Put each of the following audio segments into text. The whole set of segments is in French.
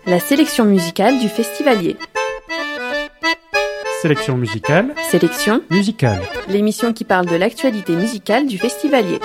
La sélection musicale du Festivalier. Sélection musicale. Sélection musicale. L'émission qui parle de l'actualité musicale du Festivalier.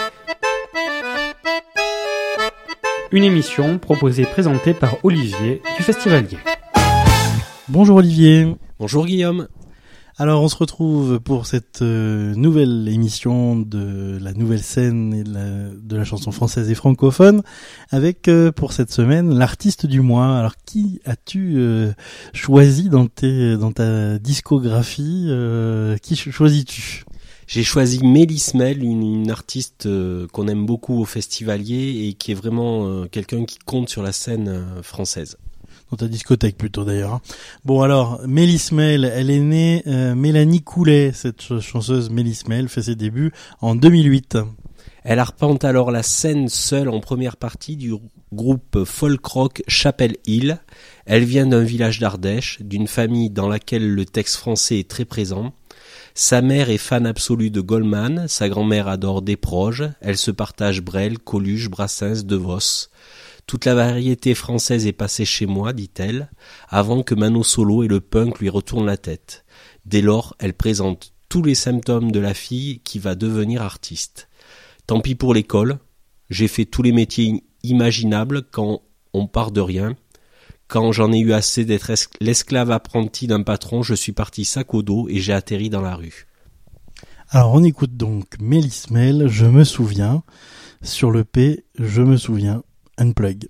Une émission proposée et présentée par Olivier du Festivalier. Bonjour Olivier. Bonjour Guillaume. Alors on se retrouve pour cette nouvelle émission de la nouvelle scène et de la chanson française et francophone avec pour cette semaine l'artiste du mois. Alors qui as-tu choisi dans ta discographie qui choisis-tu? J'ai choisi Mélie Smell, une artiste qu'on aime beaucoup au Festivalier et qui est vraiment quelqu'un qui compte sur la scène française. Dans ta discothèque plutôt d'ailleurs. Bon alors, Mélie Smell, elle est née Mélanie Coulet, cette chanteuse Mélie Smell fait ses débuts en 2008. Elle arpente alors la scène seule en première partie du groupe folk-rock Chapel Hill. Elle vient d'un village d'Ardèche, d'une famille dans laquelle le texte français est très présent. Sa mère est fan absolue de Goldman, sa grand-mère adore Desproges, elle se partage Brel, Coluche, Brassens, De Vos. Toute la variété française est passée chez moi, dit-elle, avant que Mano Solo et le punk lui retournent la tête. Dès lors, elle présente tous les symptômes de la fille qui va devenir artiste. Tant pis pour l'école, j'ai fait tous les métiers imaginables quand on part de rien. Quand j'en ai eu assez d'être l'esclave apprenti d'un patron, je suis parti sac au dos et j'ai atterri dans la rue. Alors on écoute donc Mélie Smell, Je me souviens, sur le P, Je me souviens, Unplug.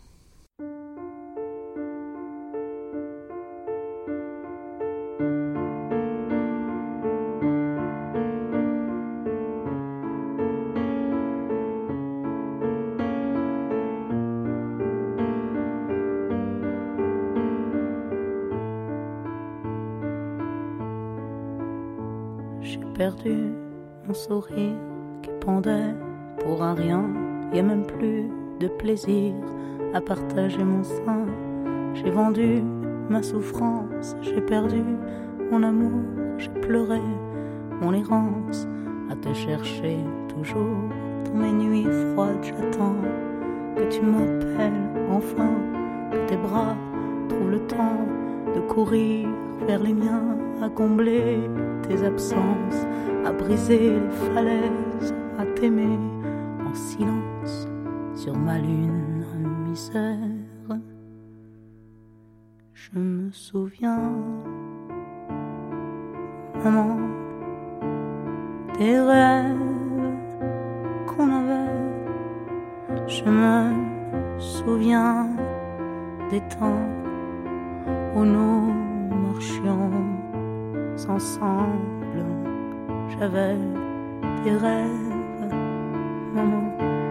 J'ai perdu mon sourire qui pendait pour un rien, y a même plus de plaisir à partager mon sein. J'ai vendu ma souffrance, j'ai perdu mon amour, j'ai pleuré mon errance à te chercher toujours. Dans mes nuits froides, j'attends que tu m'appelles enfin, que tes bras trouvent le temps de courir vers les miens, à combler tes absences, à briser les falaises, à t'aimer en silence sur ma lune en misère. Je me souviens, maman, des rêves qu'on avait. Je me souviens des temps où nous marchions ensemble. J'avais des rêves, maman,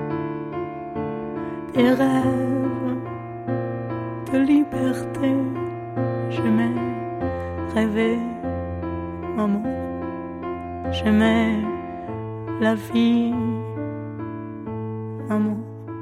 des rêves de liberté. J'aimais rêver, maman, j'aimais la vie, maman.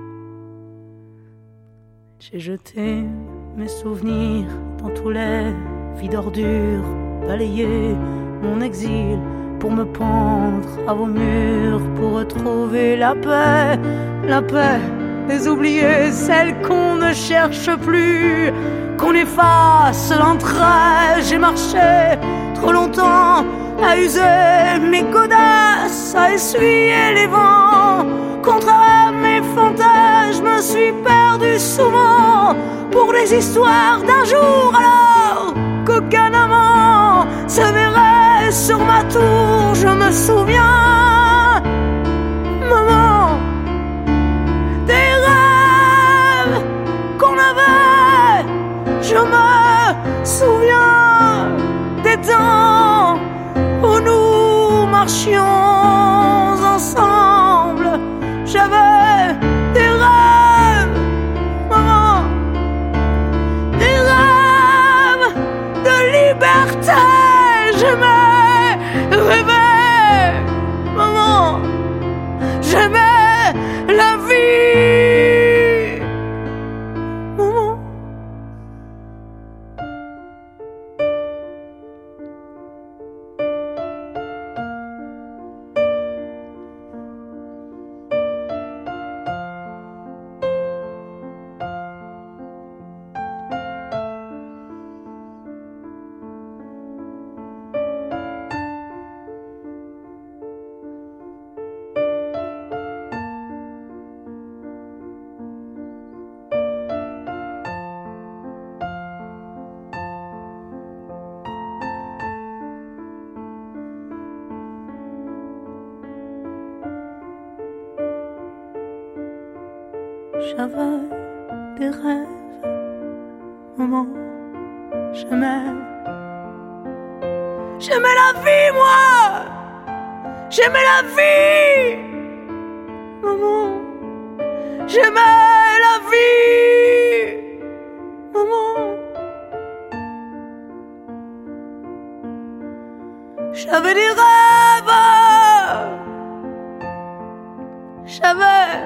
J'ai jeté mes souvenirs dans tous les vides ordures, balayé mon exil pour me pendre à vos murs, pour retrouver la paix des oubliés, celle qu'on ne cherche plus, qu'on efface l'entraille. J'ai marché trop longtemps à user mes godasses, à essuyer les vents contre mes fantasmes. Je me suis perdu souvent pour les histoires d'un jour, alors qu'aucun amant se verrait sur ma tour. Je me souviens, maman, des rêves qu'on avait. Je me souviens des temps où nous marchions ensemble. J'avais des rêves, maman, des rêves de liberté. J'aimais rêver, maman, j'aimais la vie, maman. J'avais des rêves, maman, j'aimais la vie, moi. J'aimais la vie, maman. J'aimais la vie, maman. J'avais des rêves, j'avais.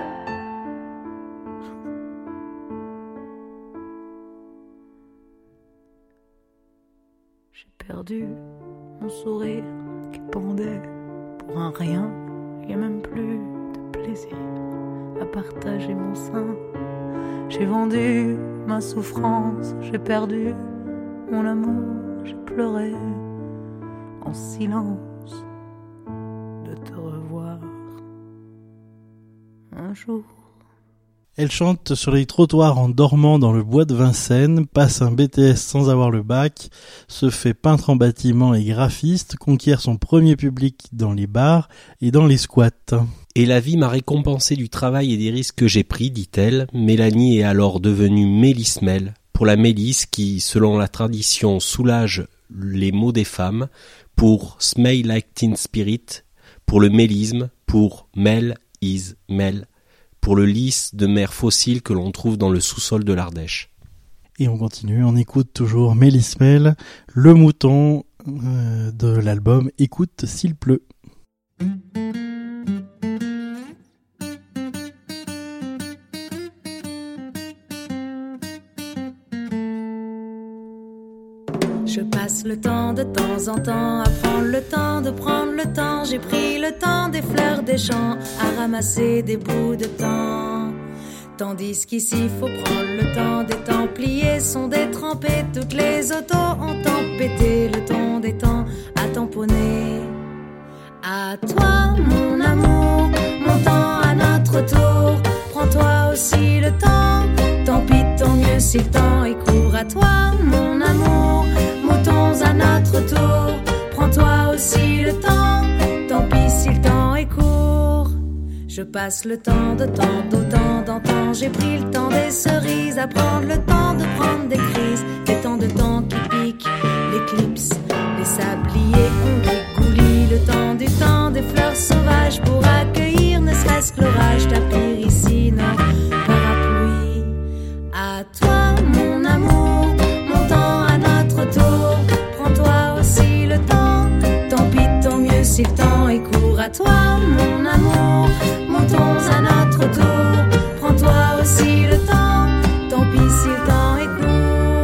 J'ai perdu mon sourire qui pendait pour un rien. Il n'y a même plus de plaisir à partager mon sein. J'ai vendu ma souffrance, j'ai perdu mon amour, j'ai pleuré en silence de te revoir un jour. Elle chante sur les trottoirs en dormant dans le bois de Vincennes, passe un BTS sans avoir le bac, se fait peintre en bâtiment et graphiste, conquiert son premier public dans les bars et dans les squats. Et la vie m'a récompensé du travail et des risques que j'ai pris, dit-elle. Mélanie est alors devenue Mélismel, pour la mélisse qui, selon la tradition, soulage les maux des femmes, pour Smell Like Teen Spirit, pour le mélisme, pour Mel is Mel, pour le lys de mer fossile que l'on trouve dans le sous-sol de l'Ardèche. Et on continue, on écoute toujours Mélismel, le mouton de l'album Écoute s'il pleut. Je passe le temps de temps en temps à prendre le temps de prendre le temps. J'ai pris le temps des fleurs des champs à ramasser des bouts de temps. Tandis qu'ici faut prendre le temps des Templiers sont détrempés. Toutes les autos ont tempêté le ton des temps à tamponner. À toi mon amour, mon temps à notre tour. Prends-toi aussi le temps, tant pis tant mieux si le temps est court. À toi mon amour, moutons à notre tour. Prends-toi aussi le temps, tant pis si le temps est court. Je passe le temps de temps d'autant d'antan. J'ai pris le temps des cerises, à prendre le temps de prendre des crises. Des temps de temps qui piquent l'éclipse. Les sabliers ont des coulis. Le temps des fleurs sauvages pour accueillir ne serait-ce que l'orage. Tapir ici, non, parapluie. À toi mon amour, mon temps à notre tour. Prends-toi aussi le temps, tant pis tant mieux si le temps est court. À toi mon amour, montons à notre tour. Prends-toi aussi le temps, tant pis si le temps est court.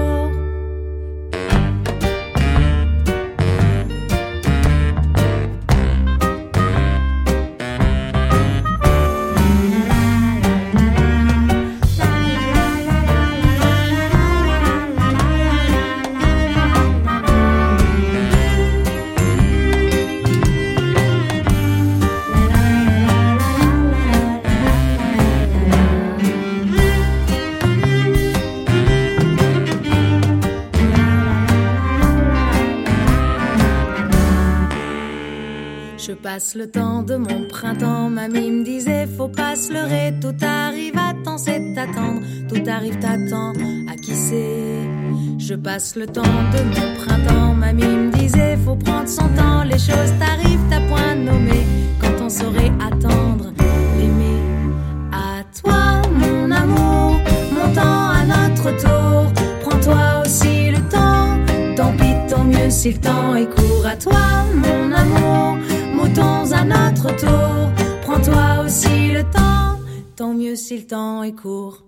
Je passe le temps de mon printemps, mamie me disait faut pas se leurrer, tout arrive à temps, c'est attendre, tout arrive t'attends, à qui c'est. Je passe le temps de mon printemps, mamie me disait faut prendre son temps, les choses t'arrivent à point nommé, quand on saurait attendre, l'aimer. À toi mon amour, mon temps à notre tour, prends-toi aussi le temps, tant pis tant mieux si le temps est court. À toi mon amour, moutons à notre tour, prends-toi aussi le temps, tant mieux si le temps est court.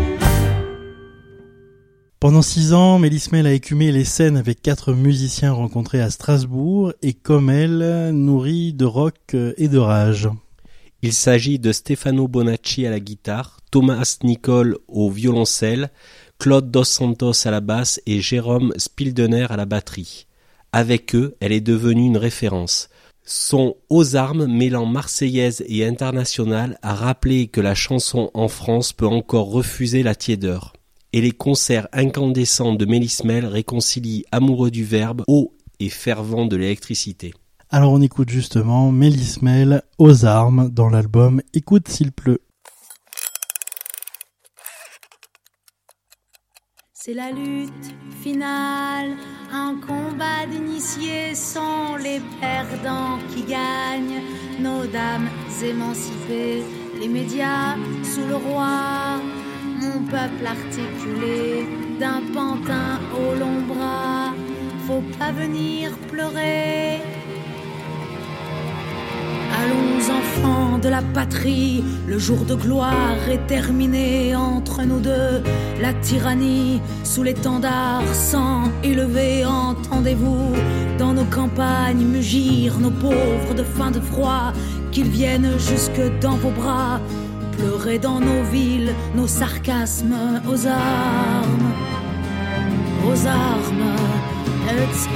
Pendant 6 ans, Mélismel a écumé les scènes avec 4 musiciens rencontrés à Strasbourg et comme elle, nourris de rock et de rage. Il s'agit de Stefano Bonacci à la guitare, Thomas Nicole au violoncelle, Claude Dos Santos à la basse et Jérôme Spildener à la batterie. Avec eux, elle est devenue une référence. Son Aux armes mêlant marseillaise et internationale a rappelé que la chanson en France peut encore refuser la tiédeur. Et les concerts incandescents de Mélismel réconcilient amoureux du verbe, haut et fervent de l'électricité. Alors on écoute justement Mélismel aux armes dans l'album Écoute s'il pleut. C'est la lutte finale, un combat d'initiés sont les perdants qui gagnent. Nos dames émancipées, les médias sous le roi, mon peuple articulé d'un pantin au long bras. Faut pas venir pleurer. Allons enfants de la patrie, le jour de gloire est terminé. Entre nous deux, la tyrannie sous l'étendard sang élevé. Entendez-vous dans nos campagnes mugir nos pauvres de faim, de froid, qu'ils viennent jusque dans vos bras, pleurer dans nos villes, nos sarcasmes aux armes, etc.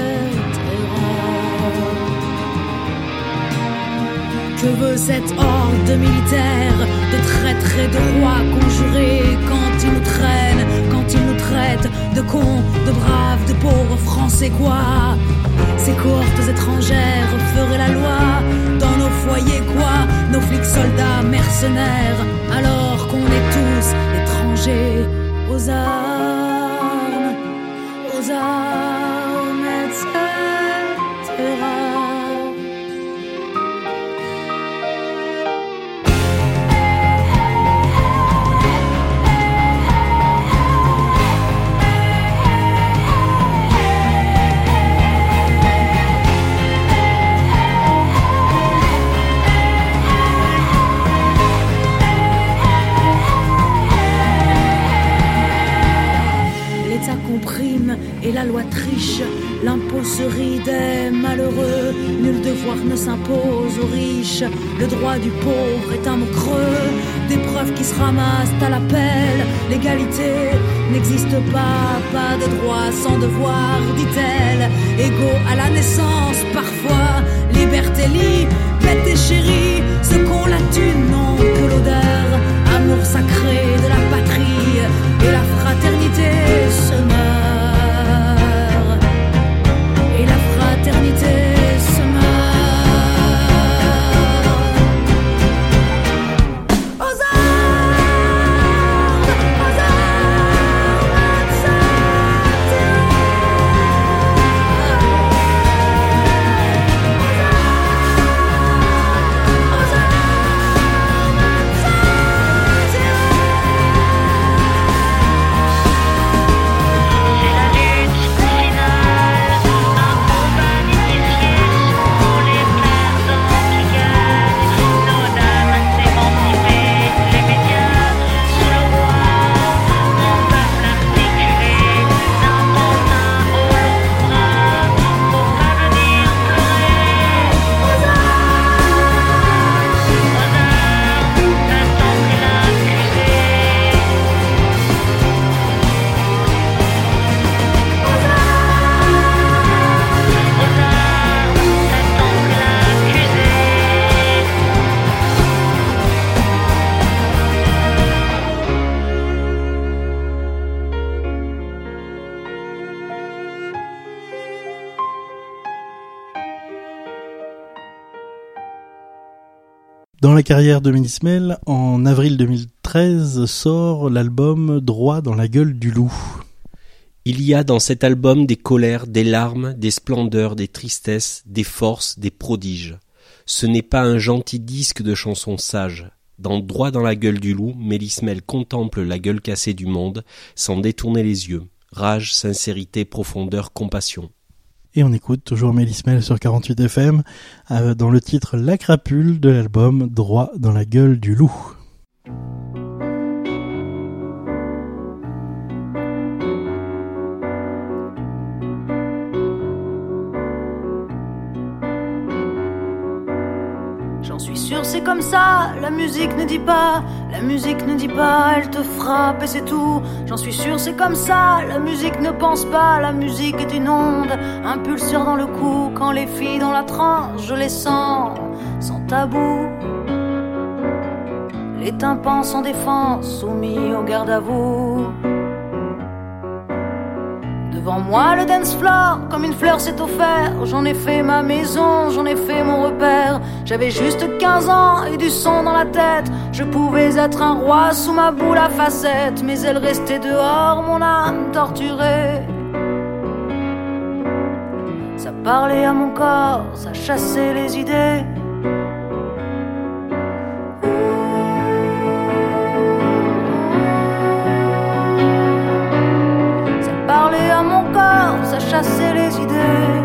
Que veut cette horde militaire de traîtres et de rois conjurés quand ils nous traînent, quand ils nous traitent de cons, de braves, de pauvres Français quoi? Ces cohortes étrangères feraient la loi dans nos foyers quoi? Nos flics soldats mercenaires alors qu'on est tous étrangers aux armes, etc. Et la loi triche, l'impôt se rit des malheureux. Nul devoir ne s'impose aux riches. Le droit du pauvre est un mot creux, des preuves qui se ramassent à l'appel. L'égalité n'existe pas, pas de droit sans devoir, dit-elle. Égaux à la naissance, parfois, liberté, liberté chérie. Ceux qu'on la thune n'ont que l'odeur, amour sacré de la patrie. Et la fraternité se meurt. L'éternité se meurt. Aux armes, Dans la carrière de Mélismel, en avril 2013 sort l'album Droit dans la gueule du loup. Il y a dans cet album des colères, des larmes, des splendeurs, des tristesses, des forces, des prodiges. Ce n'est pas un gentil disque de chansons sages. Dans Droit dans la gueule du loup, Mélismel contemple la gueule cassée du monde sans détourner les yeux. Rage, sincérité, profondeur, compassion. Et on écoute toujours Mélismel sur 48 FM dans le titre La crapule de l'album Droit dans la gueule du loup. J'en suis sûr, c'est comme ça, la musique ne dit pas, elle te frappe et c'est tout. J'en suis sûr, c'est comme ça, la musique ne pense pas, la musique est une onde, un pulseur dans le cou. Quand les filles dans la tranche, je les sens, sans tabou. Les tympans sans défense, soumis au garde à vous. De Devant moi le dance floor, comme une fleur s'est offert. J'en ai fait ma maison, j'en ai fait mon repère. J'avais juste 15 ans et du son dans la tête. Je pouvais être un roi sous ma boule à facettes. Mais elle restait dehors, mon âme torturée. Ça parlait à mon corps, ça chassait les idées. Ça chassait les idées.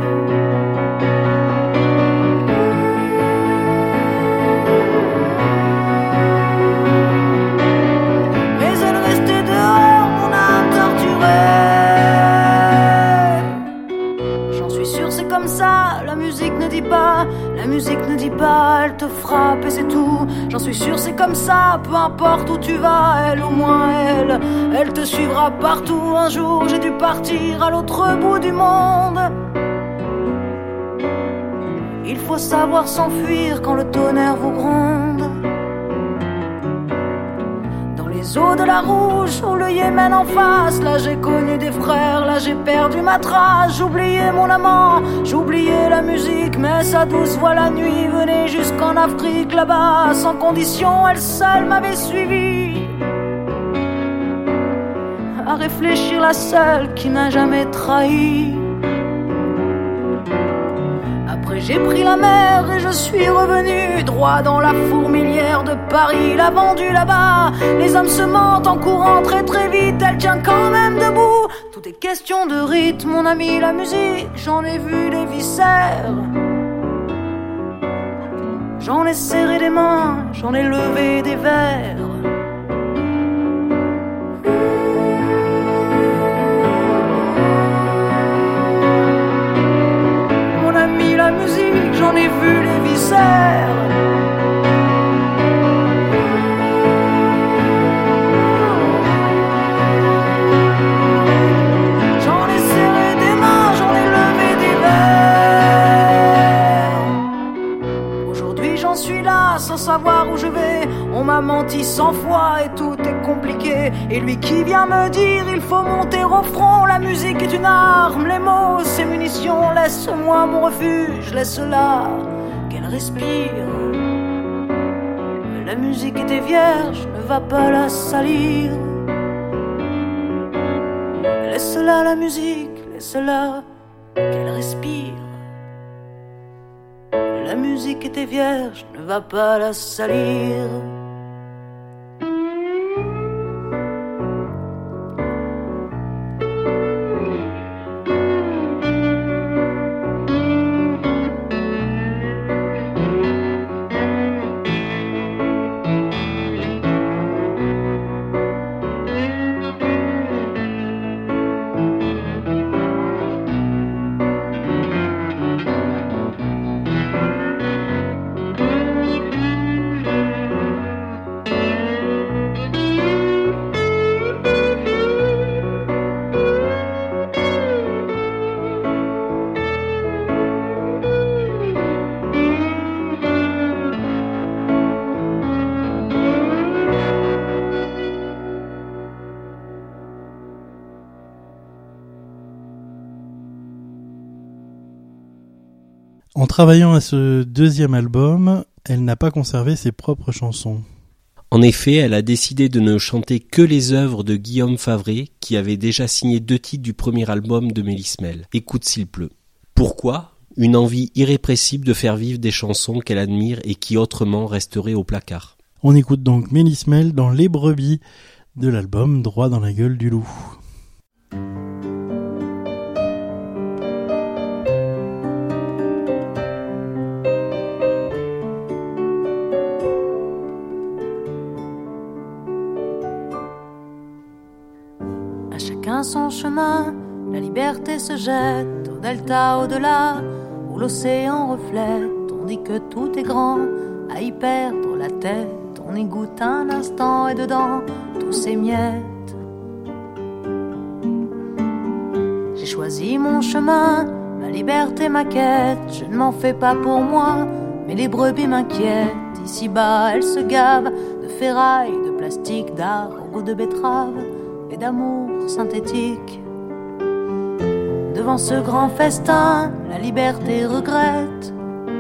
Mais elle restait dehors, mon âme torturée. J'en suis sûr, c'est comme ça, la musique ne dit pas. La musique ne dit pas, elle te frappe et c'est tout. J'en suis sûr, c'est comme ça, peu importe où tu vas. Elle, au moins elle te suivra partout. Un jour, j'ai dû partir à l'autre bout du monde. Il faut savoir s'enfuir quand le tonnerre vous gronde. Dans les eaux de la Rouge, ou le Yémen en face, là j'ai connu des frères, là j'ai perdu ma trace. J'oubliais mon amant, j'oubliais la musique, mais sa douce voix la nuit venait jusqu'en Afrique. Là-bas, sans condition, elle seule m'avait suivi. À réfléchir, la seule qui n'a jamais trahi. Après j'ai pris la mer et je suis revenu droit dans la fourmilière de Paris. La vendue là-bas, les hommes se mentent en courant très très vite. Elle tient quand même debout. Tout est question de rythme, mon ami, la musique. J'en ai vu les viscères. J'en ai serré des mains, j'en ai levé des verres. La musique, j'en ai vu les viscères. J'en ai serré des mains, j'en ai levé des verres. Aujourd'hui j'en suis là, sans savoir où je vais. On m'a menti 100 fois et tout est compliqué. Et lui qui vient me dire il faut monter au front. La musique est une arme, les mots c'est munitions. Laisse-moi mon refuge, laisse-la qu'elle respire. La musique était vierge, ne va pas la salir. Laisse-la la musique, laisse-la qu'elle respire. La musique était vierge, ne va pas la salir. En travaillant à ce deuxième album, elle n'a pas conservé ses propres chansons. En effet, elle a décidé de ne chanter que les œuvres de Guillaume Favret, qui avait déjà signé 2 titres du premier album de Mélismel, Écoute s'il pleut. Pourquoi ? Une envie irrépressible de faire vivre des chansons qu'elle admire et qui autrement resteraient au placard. On écoute donc Mélismel dans Les Brebis de l'album Droit dans la gueule du loup. Son chemin, la liberté se jette au delta au-delà, où l'océan reflète. On dit que tout est grand, à y perdre la tête. On y goûte un instant et dedans tous ces miettes. J'ai choisi mon chemin, ma liberté, ma quête. Je ne m'en fais pas pour moi, mais les brebis m'inquiètent. Ici-bas, elles se gavent de ferraille, de plastique, d'art au goût de betterave et d'amour synthétique. Devant ce grand festin, la liberté regrette.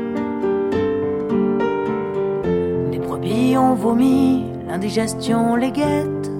Les brebis ont vomi, l'indigestion les guette.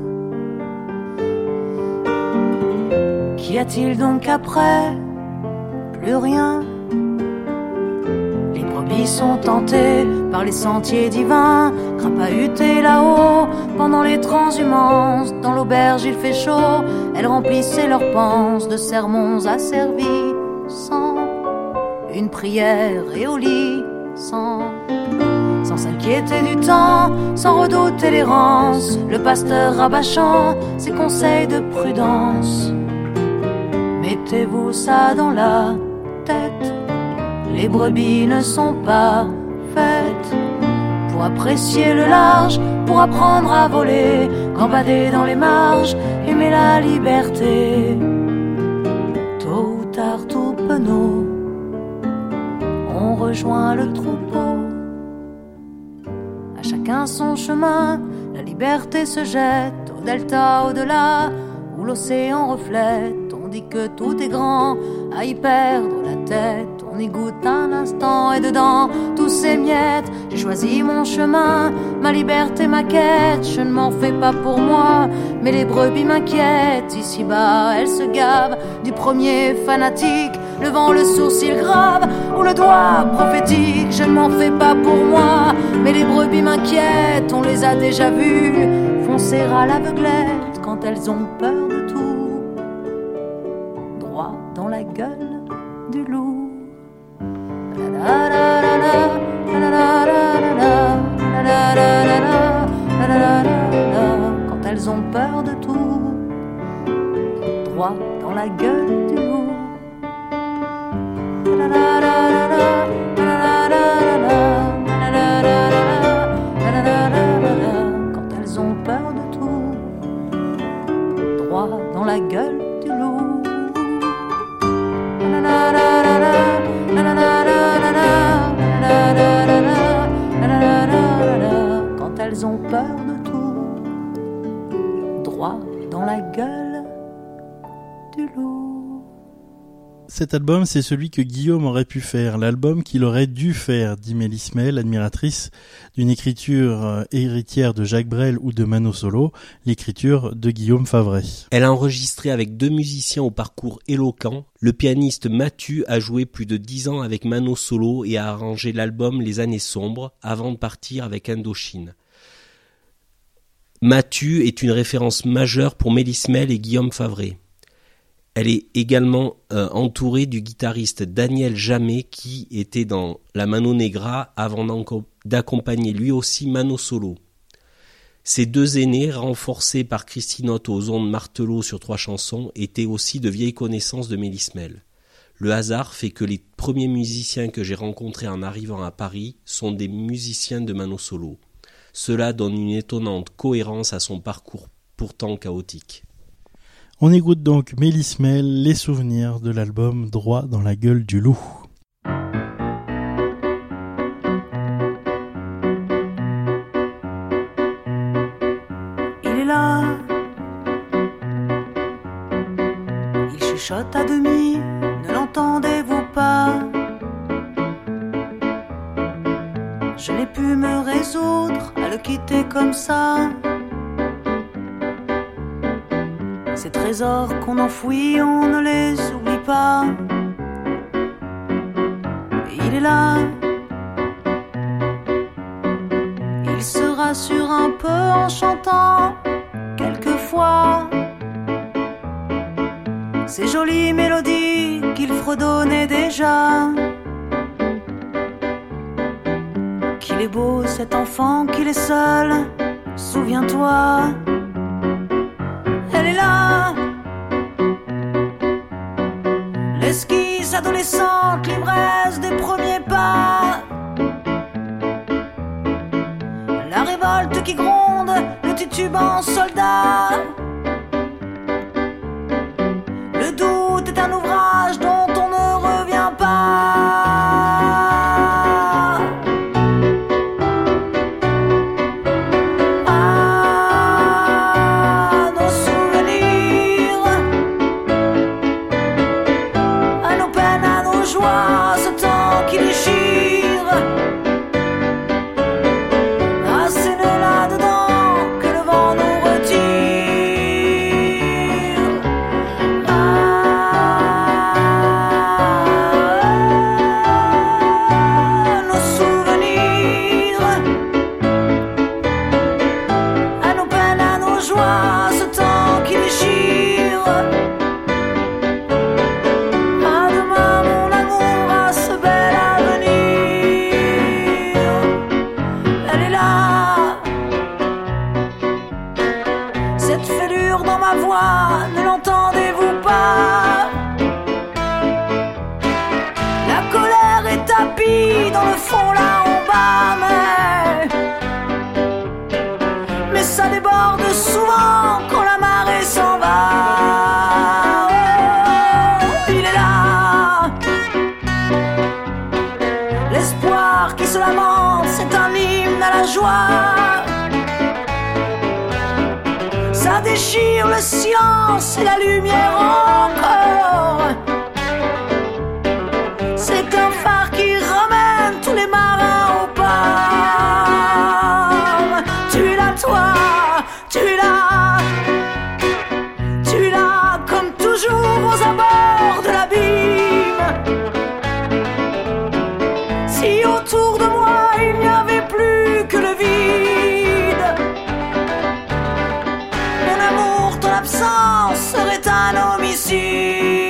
Qu'y a-t-il donc après? Plus rien. Les brebis sont tentées par les sentiers divins, crapahutées là-haut pendant les transhumances. Dans l'auberge il fait chaud, elles remplissaient leurs panses de sermons asservis, sans une prière et au lit, sans s'inquiéter du temps, sans redouter l'errance. Le pasteur rabâchant ses conseils de prudence. Mettez-vous ça dans la tête, les brebis ne sont pas faites pour apprécier le large, pour apprendre à voler, gambader dans les marges, aimer la liberté. Tôt ou tard tout penaud, on rejoint le troupeau. À chacun son chemin, la liberté se jette au delta au-delà, où l'océan reflète. On dit que tout est grand, à y perdre la tête. On y goûte un instant et dedans tous ces miettes. J'ai choisi mon chemin, ma liberté, ma quête. Je ne m'en fais pas pour moi, mais les brebis m'inquiètent. Ici-bas, elles se gavent du premier fanatique, levant le sourcil grave ou le doigt prophétique. Je ne m'en fais pas pour moi, mais les brebis m'inquiètent. On les a déjà vues foncer à l'aveuglette quand elles ont peur de tout. Droit dans la gueule du loup. Quand elles ont peur de tout, droit dans la gueule du loup. Quand elles ont peur de tout, droit dans la gueule du loup. Quand elles ont peur de tout, droit dans la gueule du loup. Cet album, c'est celui que Guillaume aurait pu faire, l'album qu'il aurait dû faire, dit Mélis Mel, admiratrice d'une écriture héritière de Jacques Brel ou de Mano Solo, l'écriture de Guillaume Favret. Elle a enregistré avec 2 musiciens au parcours éloquent. Le pianiste Mathieu a joué plus de 10 ans avec Mano Solo et a arrangé l'album Les Années Sombres avant de partir avec Indochine. Mathieu est une référence majeure pour Mélis Mel et Guillaume Favret. Elle est également entourée du guitariste Daniel Jamet qui était dans la Mano Negra avant d'accompagner lui aussi Mano Solo. Ces 2 aînés, renforcés par Christine Haute aux ondes Martelot sur 3 chansons, étaient aussi de vieilles connaissances de Mélis Mel. Le hasard fait que les premiers musiciens que j'ai rencontrés en arrivant à Paris sont des musiciens de Mano Solo. Cela donne une étonnante cohérence à son parcours pourtant chaotique. On écoute donc Mélis Mel, les souvenirs de l'album Droit dans la gueule du loup. Il est là, il chuchote à demi, ne l'entendez-vous pas? Je n'ai pu me résoudre à le quitter comme ça. Ces trésors qu'on enfouit, on ne les oublie pas. Et il est là, il se rassure un peu en chantant quelquefois ces jolies mélodies qu'il fredonnait déjà. Qu'il est beau cet enfant, qu'il est seul, souviens-toi. Elle est là, l'esquisse adolescente, l'ivresse des premiers pas. La révolte qui gronde, le titubant soldat. Le doute est un ouvrage dont on ne revient pas. douleur dans ma voix, ne l'entendez-vous pas? La colère est tapie dans le fond là en bas, mais ça déborde souvent quand la marée s'en va. Oh, il est là, l'espoir qui se lamente, c'est un hymne à la joie. Ça déchire le silence et la lumière encore. C'est un phare qui ramène tous les marins au port. Tu l'as toi, tu l'as comme toujours aux abords de l'abîme. Si autour de moi il n'y avait plus que le vide, mon amour, ton absence serait un homicide.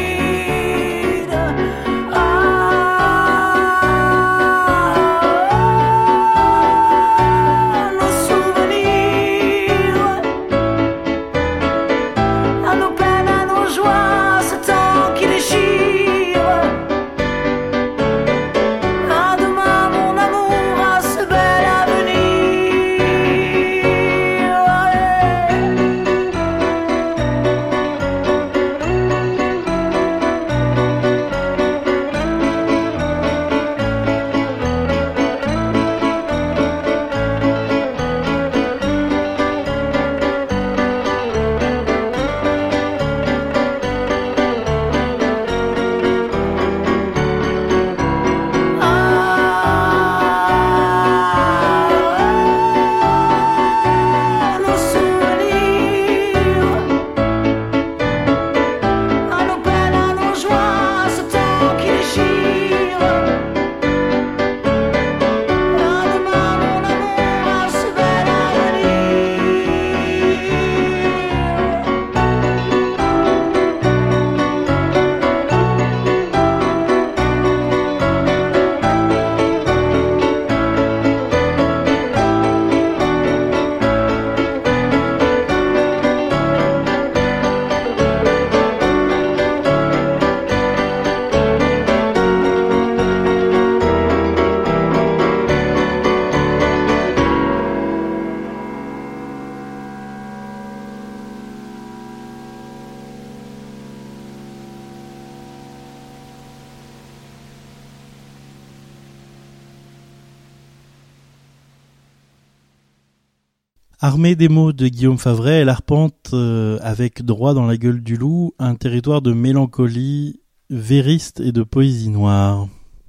Armée des mots de Guillaume Favret, elle arpente avec droit dans la gueule du loup un territoire de mélancolie vériste et de poésie noire.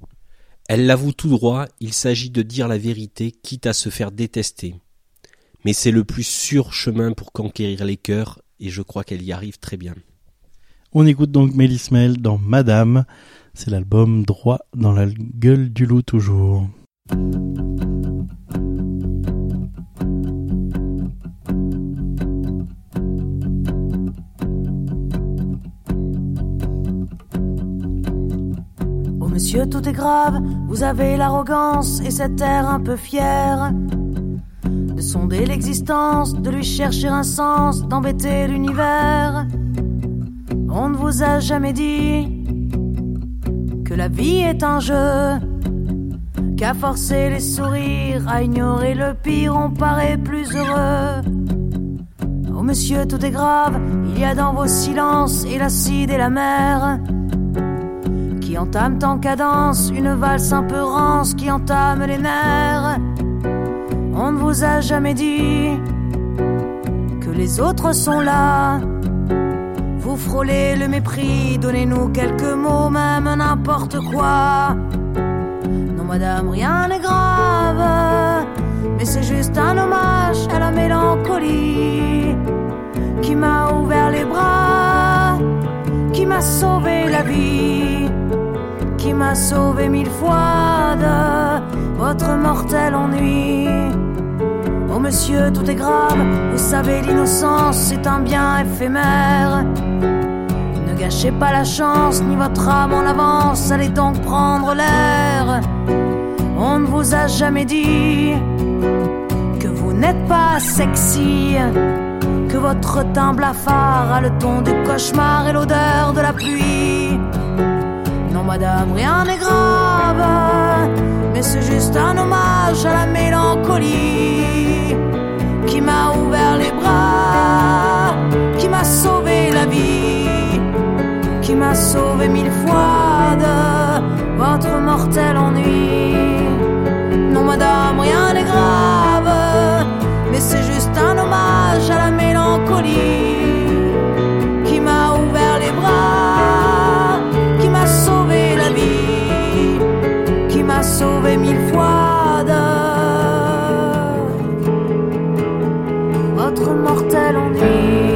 Elle l'avoue tout droit, il s'agit de dire la vérité, quitte à se faire détester. Mais c'est le plus sûr chemin pour conquérir les cœurs, et je crois qu'elle y arrive très bien. On écoute donc Mélisse Mel dans Madame, c'est l'album Droit dans la gueule du loup toujours. Monsieur, tout est grave, vous avez l'arrogance et cet air un peu fier de sonder l'existence, de lui chercher un sens, d'embêter l'univers. On ne vous a jamais dit que la vie est un jeu, qu'à forcer les sourires, à ignorer le pire, on paraît plus heureux. Oh monsieur, tout est grave, il y a dans vos silences et l'acide et la mer qui entament en cadence une valse un peu rance qui entame les nerfs. On ne vous a jamais dit que les autres sont là. Vous frôlez le mépris, donnez-nous quelques mots, même n'importe quoi. Non madame, rien n'est grave, mais c'est juste un hommage à la mélancolie qui m'a ouvert les bras, qui m'a sauvé la vie, qui m'a sauvé 1000 fois de votre mortel ennui. Oh monsieur, tout est grave, vous savez l'innocence c'est un bien éphémère. Ne gâchez pas la chance, ni votre âme en avance, allez donc prendre l'air. On ne vous a jamais dit que vous n'êtes pas sexy, que que votre teint blafard a le ton du cauchemar et l'odeur de la pluie. Non madame, rien n'est grave, mais c'est juste un hommage à la mélancolie qui m'a ouvert les bras, qui m'a sauvé la vie, qui m'a sauvé 1000 fois de votre mortel ennui. Non madame, rien n'est grave, mais c'est juste un hommage à la mélancolie qui m'a ouvert les bras, qui m'a sauvé la vie, qui m'a sauvé 1000 fois de votre mortel ennui.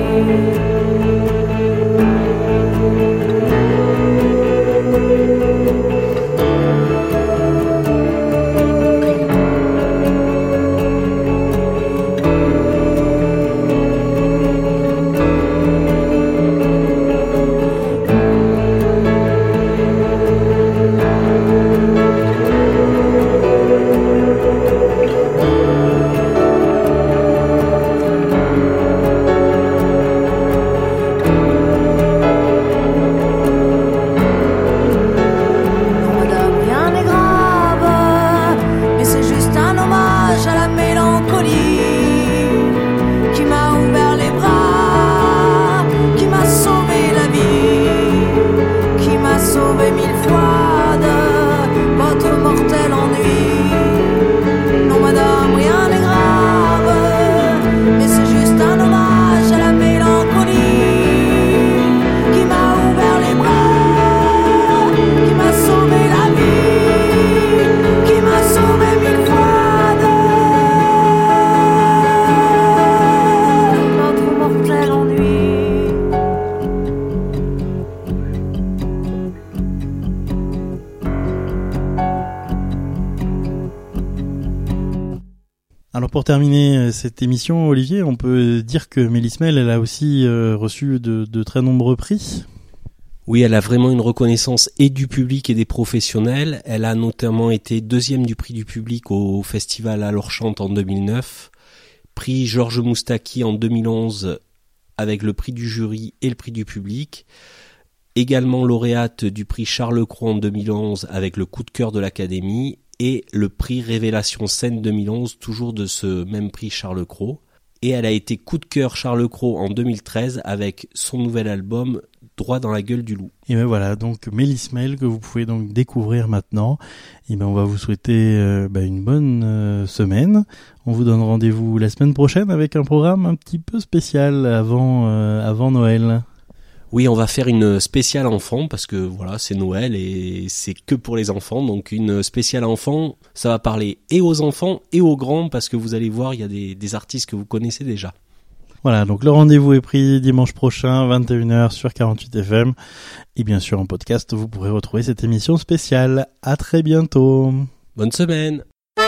Alors pour terminer cette émission, Olivier, on peut dire que Mélismel, elle a aussi reçu de très nombreux prix. Oui, elle a vraiment une reconnaissance et du public et des professionnels. Elle a notamment été 2e du prix du public au festival Alors Chante en 2009, prix Georges Moustaki en 2011 avec le prix du jury et le prix du public. Également lauréate du prix Charles Cros en 2011 avec le coup de cœur de l'Académie et le prix Révélation Scène 2011, toujours de ce même prix Charles Cros. Et elle a été coup de cœur Charles Cros en 2013 avec son nouvel album Droit dans la gueule du loup. Et ben voilà, donc Mélismel que vous pouvez donc découvrir maintenant. Et ben on va vous souhaiter une bonne semaine. On vous donne rendez-vous la semaine prochaine avec un programme un petit peu spécial avant Noël. Oui, on va faire une spéciale enfant parce que voilà, c'est Noël et c'est que pour les enfants. Donc une spéciale enfant, ça va parler et aux enfants et aux grands parce que vous allez voir, il y a des artistes que vous connaissez déjà. Voilà, donc le rendez-vous est pris dimanche prochain, 21h sur 48 FM. Et bien sûr, en podcast, vous pourrez retrouver cette émission spéciale. À très bientôt. Bonne semaine.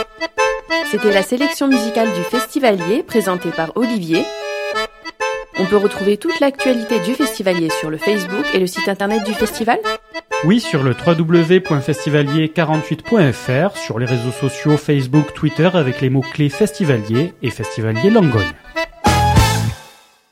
C'était la sélection musicale du Festivalier, présentée par Olivier. On peut retrouver toute l'actualité du Festivalier sur le Facebook et le site internet du festival. Oui, sur le www.festivalier48.fr, sur les réseaux sociaux Facebook, Twitter avec les mots-clés Festivalier et Festivalier Langogne.